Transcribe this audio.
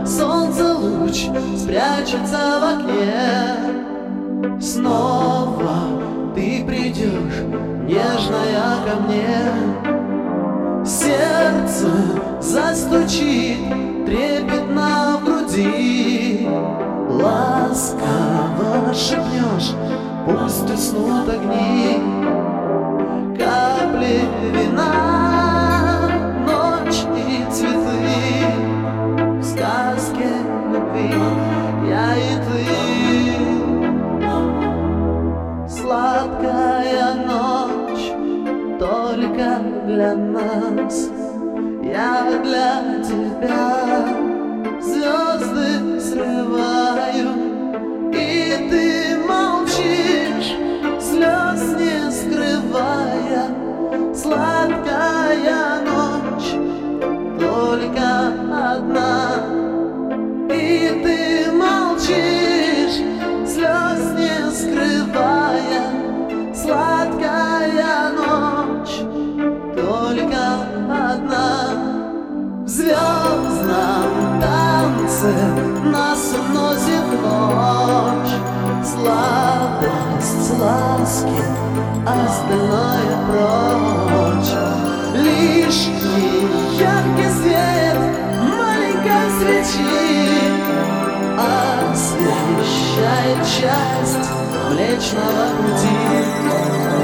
солнце луч спрячется в окне. Снова ты придешь, нежная, ко мне. Сердце застучит трепетно в груди. Ласково шепнешь, пусть уснут огни. Капли вина, ночь и цветы. В сказке любви я и ты. Сладкая ночь только для нас. Я для тебя звезды срываю, и ты молчишь, слез не скрывая. Сладкая ночь только одна, и ты молчишь, слез не скрывая. Сладкая ночь только одна. В звездном танце нас уносит ночь. Сладость ласки, остальное прочь. Лишний яркий свет маленькой свечи освещает часть Млечного Пути.